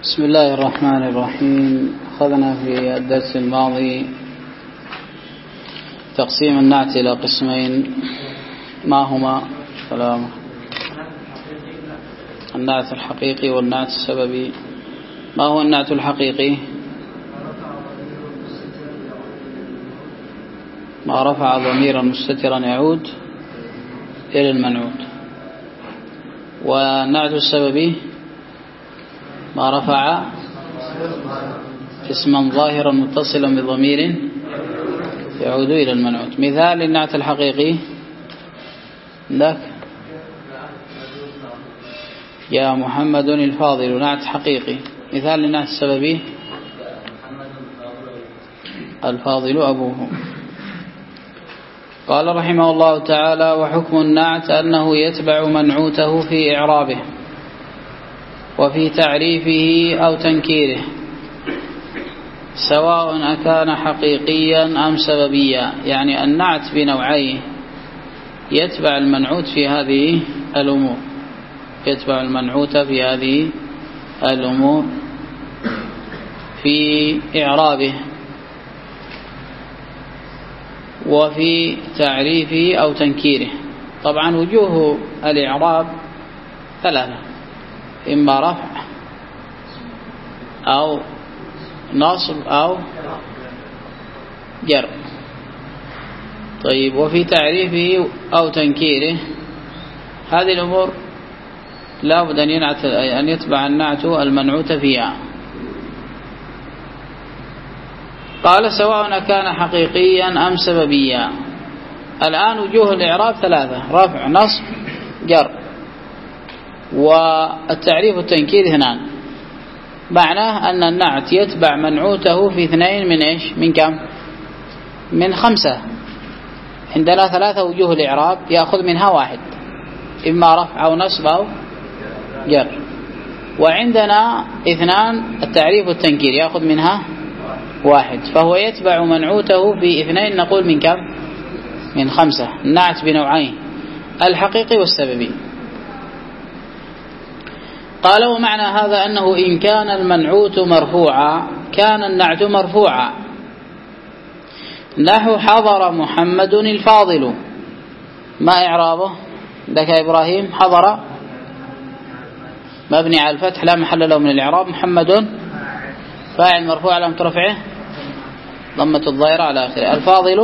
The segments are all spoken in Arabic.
بسم الله الرحمن الرحيم. أخذنا في الدرس الماضي تقسيم النعت إلى قسمين، ما هما؟ سلام. النعت الحقيقي والنعت السببي. ما هو النعت الحقيقي؟ ما رفع ضميرا مستترا يعود إلى المنعوت. والنعت السببي ما رفع اسما ظاهرا متصلا بضمير يعود إلى المنعوت. مثال للنعت الحقيقي لك يا محمد الفاضل، نعت حقيقي. مثال للنعت السببي الفاضل أبوه. قال رحمه الله تعالى: وحكم النعت أنه يتبع منعوته في إعرابه وفي تعريفه أو تنكيره، سواء أكان حقيقيا أم سببيا. يعني النعت بنوعين، يتبع المنعوت في هذه الأمور، يتبع المنعوت في هذه الأمور في إعرابه وفي تعريفه أو تنكيره. طبعا وجوه الإعراب ثلاثة: إما رفع أو نصب أو جر. طيب، وفي تعريفه أو تنكيره هذه الأمور لا بد أن يتبع النعت المنعوت فيها. قال: سواء كان حقيقيا أم سببيا. الآن وجوه الإعراب ثلاثة: رفع، نصب، جر. والتعريف والتنكير اثنان. معناه أن النعت يتبع منعوته في اثنين من إيش؟ من كم؟ من 5. عندنا 3 وجوه الإعراب، يأخذ منها واحد، إما رفع أو نصب أو جر. وعندنا 2 التعريف والتنكير، يأخذ منها واحد، فهو يتبع منعوته في 2، نقول من كم؟ من 5. النعت بنوعين: الحقيقي والسببي. قال: ومعنى هذا أنه إن كان المنعوت مرفوعا كان النعت مرفوعا. نحو حضر محمد الفاضل. ما إعرابه؟ لك يا إبراهيم. حضر مبني على الفتح لا محل له من الإعراب. محمد فاعل مرفوع علامة رفعه ضمة الظاهرة على آخره. الفاضل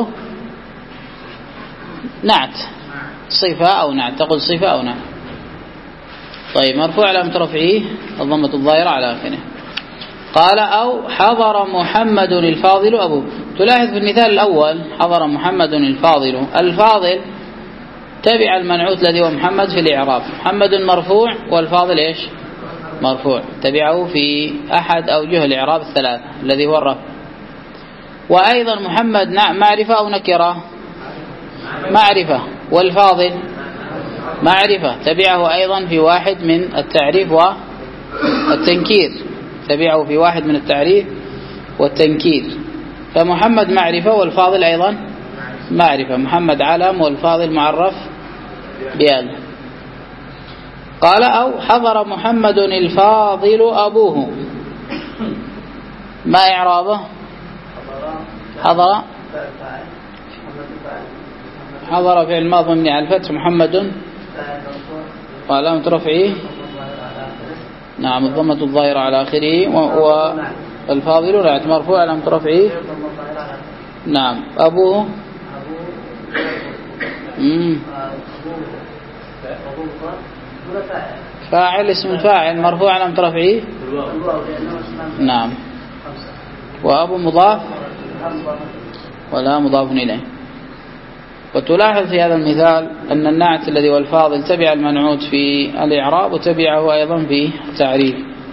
نعت، صفة أو نعت، تقول صفة أو نعت. طيب، مرفوع علامة رفعه الضمة الظاهرة على آخره. قال: أو حضر محمد الفاضل أبوه. تلاحظ في المثال الأول حضر محمد الفاضل، الفاضل تبع المنعوت الذي هو محمد في الإعراب. محمد مرفوع والفاضل إيش؟ مرفوع، تبعه في أحد أوجه الإعراب الثلاثة الذي هو الرفع. وأيضا محمد معرفة أو نكرة؟ معرفة. والفاضل معرفة، تبعه أيضا في واحد من التعريف والتنكير، تبعه في واحد من التعريف والتنكير. فمحمد معرفة والفاضل أيضا معرفة. محمد علم والفاضل معرف بأل. قال: أو حضر محمد الفاضل أبوه. ما إعرابه؟ حضر فعل ماضي مبني على الفتح، محمد وعلامة رفعه نعم الضمة الظاهرة على آخره. والفاضل نعت مرفوع علامة رفعه نعم. أبوه فاعل، اسم الفاعل مرفوع علامة رفعه نعم. وأبو مضاف ولا مضاف إليه. وتلاحظ في هذا المثال أن النعت الذي هو الفاضل تبع المنعوت في الإعراب وتبعه أيضا في التعريف.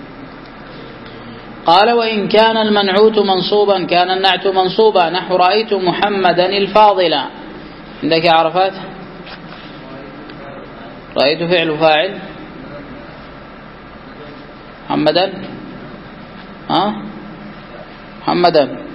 قال: وإن كان المنعوت منصوبا كان النعت منصوبا. نحو رأيت محمدا الفاضل. عندك عرفات؟ رأيت فعل فاعل محمدا محمدا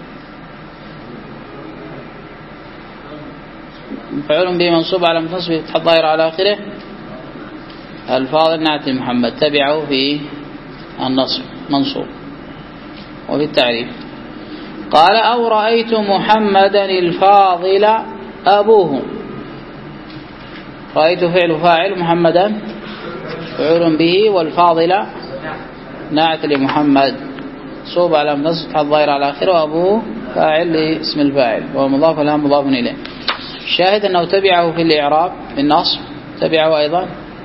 فعل به منصوب على منصب فتح الظاهر على آخره. الفاضل نعت محمد تبعه في النصب. منصوب وفي التعريف. قال أو رأيت محمدا الفاضل أبوه. رأيت فعل فاعل، محمدا فعول به، والفاضل نعت لمحمد صوب على نصب الظاهر على آخره، وأبوه فاعل لاسم الفاعل وهو مضاف لها مضاف إليه. الشاهد أنه تبعه في الإعراب بالنصب، تبعه أيضا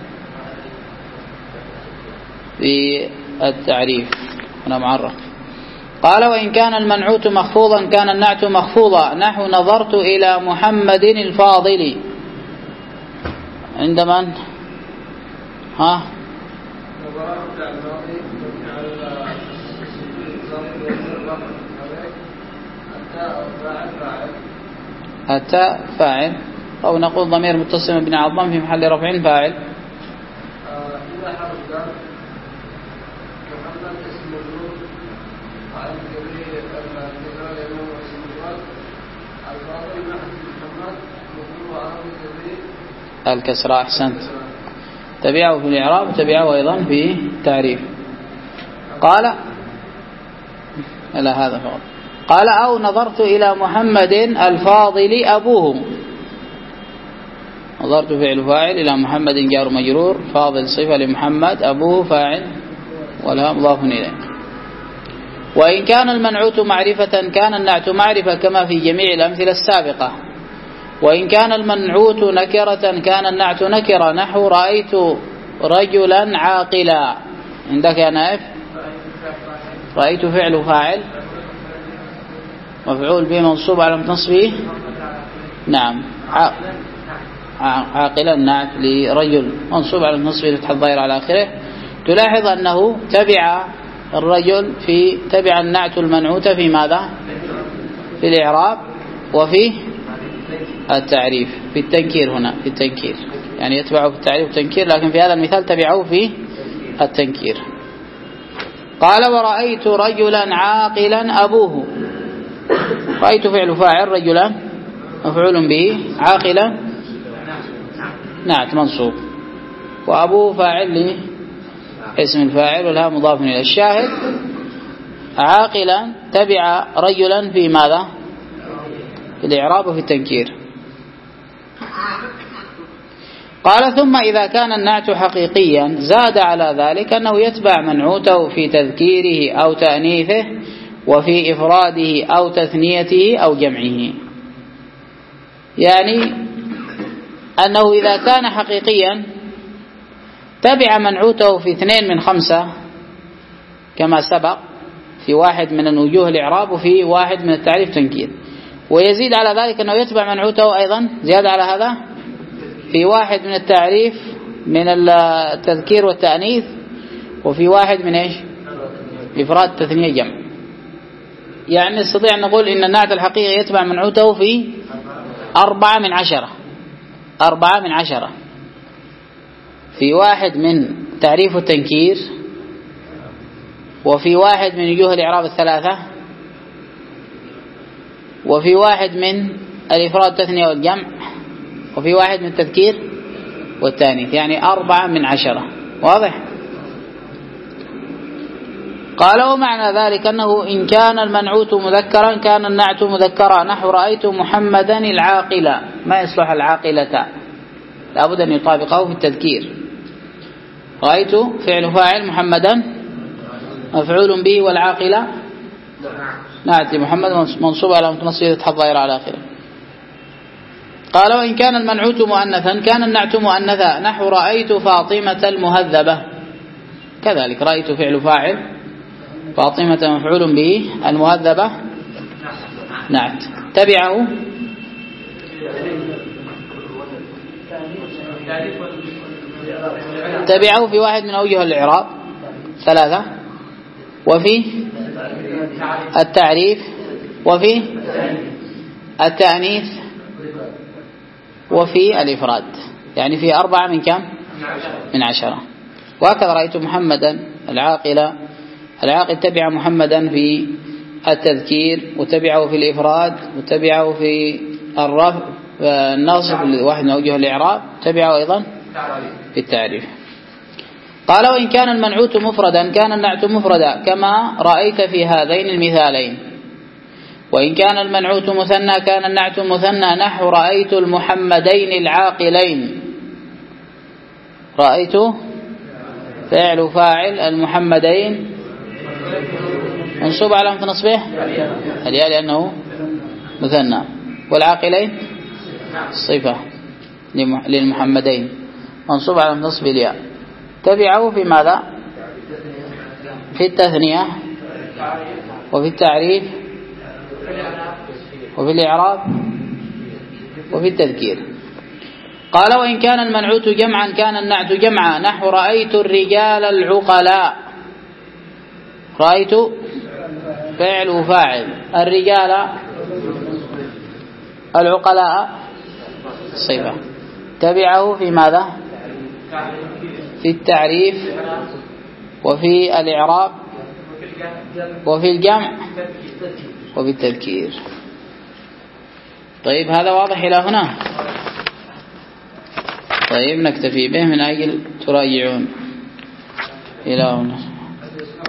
في التعريف. أنا معرف. قال وإن كان المنعوت مخفوضا كان النعت مخفوضا، نحو نظرت إلى محمد الفاضل. عند من؟ ها؟ التاء فاعل، أو نقول ضمير متصل بن عظم في محل رفع فاعل. الكسرة أحسنت. تبعه في الإعراب وتبعه أيضا في التعريف. قال إلى هذا فقط. قال أو نظرت إلى محمد الفاضل أبوه. نظرت فعل فاعل، إلى محمد جار مجرور، فاضل صفة لمحمد، أبوه فاعل ولا مضاف إليه. وإن كان المنعوت معرفة كان النعت معرفة كما في جميع الأمثلة السابقة. وإن كان المنعوت نكرة كان النعت نكرة، نحو رأيت رجلا عاقلا. عندك يا نائف؟ رأيت فعل فاعل مفعول به منصوب على نصبه، نعم، عاقلا نعت لرجل منصوب على نصبه فتح الظاهر على آخره. تلاحظ أنه تبع الرجل في تبع النعت المنعوت في ماذا؟ في الإعراب وفي التعريف، في التنكير. هنا في التنكير يعني يتبعه في التعريف والتنكير، لكن في هذا المثال تبعه في التنكير. قال ورأيت رجلا عاقلا أبوه. رأيت فعل فاعل، رجلا مفعول به، عاقلا نعت منصوب، وأبوه فاعل لاسم الفاعل ولها مضاف إليه. الشاهد عاقلا تبع رجلا في ماذا؟ في الإعراب وفي التنكير. قال ثم إذا كان النعت حقيقيا زاد على ذلك أنه يتبع منعوته في تذكيره أو تأنيثه، وفي إفراده أو تثنيته أو جمعه. يعني أنه إذا كان حقيقيا تبع منعوته في 2 من 5 كما سبق، في واحد من وجوه الإعراب وفي واحد من التعريف تنكير، ويزيد على ذلك أنه يتبع منعوته أيضا زيادة على هذا في واحد من التعريف من التذكير والتأنيث، وفي واحد من إيش؟ إفراد تثنية جمع. يعني نستطيع أن نقول إن النعت الحقيقي يتبع منعوته في 4 من 10، 4 من 10 في واحد من تعريف التنكير، وفي واحد من وجوه الإعراب 3، وفي واحد من الإفراد التثنية والجمع، وفي واحد من التذكير والتانيث، يعني 4 من 10. واضح؟ قال ومعنى ذلك أنه إن كان المنعوت مذكرا كان النعت مذكرا، نحو رأيت محمدا العاقلة. ما يصلح العاقلة، لابد أن يطابقه في التذكير. رأيت فعل فاعل، محمدا مفعول به، والعاقلة نعت محمد منصوب على متنصب فتح الظاهر على آخره. قال وإن كان المنعوت مؤنثا كان النعت مؤنثا، نحو رأيت فاطمة المهذبة. كذلك رأيت فعل فاعل، فاطمة مفعول به، المهذبة نعت. تبعه في واحد من أوجه الإعراب 3، وفي التعريف، وفي التأنيث، وفي الإفراد، يعني في 4 من كم؟ من 10. وهكذا رأيت محمدا العاقل تبع محمدا في التذكير، وتبعه في الإفراد، وتبعه في الرفع النصب واحد من أوجه الإعراب، تبعه أيضا في التعريف. قال وإن كان المنعوت مفردا كان النعت مفردا كما رأيت في هذين المثالين. وإن كان المنعوت مثنى كان النعت مثنى نحو رأيت المحمدين العاقلين. رأيت فعل فاعل المحمدين منصوب على نصبه الياء لأنه مثنى، والعاقلين صفة للمحمدين منصوب على نصب الياء. تبعه في ماذا؟ في التثنية وفي التعريف وفي الإعراب وفي التذكير. قال وإن كان المنعوت جمعا كان النعت جمعا نحو رأيت الرجال العقلاء. رأيت فعل وفاعل الرجال العقلاء صفة. تبعه في ماذا؟ في التعريف وفي الإعراب وفي الجمع وفي التذكير. طيب هذا واضح إلى هنا؟ طيب نكتفي به من أجل تراجعون إلى هنا.